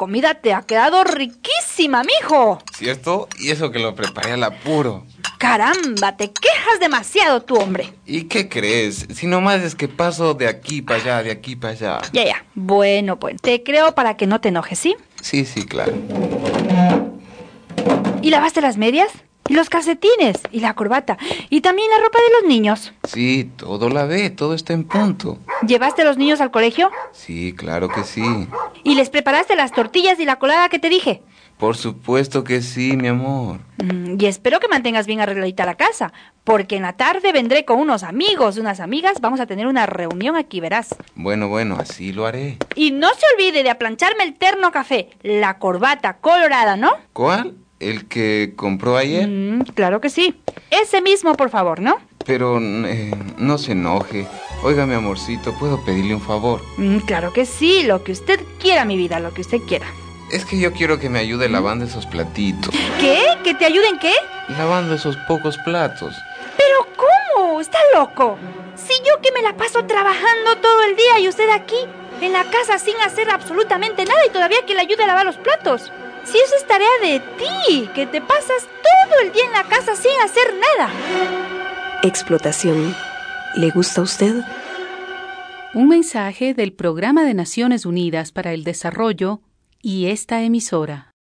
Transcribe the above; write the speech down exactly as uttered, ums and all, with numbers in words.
comida te ha quedado riquísima, mijo. ¿Cierto? Y eso que lo preparé al apuro. Caramba, te quejas demasiado tú, hombre. ¿Y qué crees? Si nomás es que paso de aquí para allá, de aquí para allá. Ya, ya. Bueno, pues, te creo para que no te enojes, ¿sí? Sí, sí, claro. ¿Y lavaste las medias? ¿Y los calcetines? ¿Y la corbata? ¿Y también la ropa de los niños? Sí, todo lavé, todo está en punto. ¿Llevaste a los niños al colegio? Sí, claro que sí. ¿Y les preparaste las tortillas y la colada que te dije? Por supuesto que sí, mi amor. Mm, y espero que mantengas bien arregladita la casa, porque en la tarde vendré con unos amigos, unas amigas, vamos a tener una reunión aquí, verás. Bueno, bueno, así lo haré. Y no se olvide de aplancharme el terno café, la corbata colorada, ¿no? ¿Cuál? ¿El que compró ayer? Mm, claro que sí. Ese mismo, por favor, ¿no? Pero eh, no se enoje. Oiga, mi amorcito, ¿puedo pedirle un favor? Mm, claro que sí, lo que usted quiera, mi vida, lo que usted quiera. Es que yo quiero que me ayude lavando esos platitos. ¿Qué? ¿Que te ayuden qué? Lavando esos pocos platos. ¿Pero cómo? ¿Está loco? Si yo que me la paso trabajando todo el día y usted aquí, en la casa sin hacer absolutamente nada y todavía que le ayude a lavar los platos. Si eso es tarea de ti, que te pasas todo el día en la casa sin hacer nada. Explotación. ¿Le gusta a usted? Un mensaje del Programa de Naciones Unidas para el Desarrollo y esta emisora.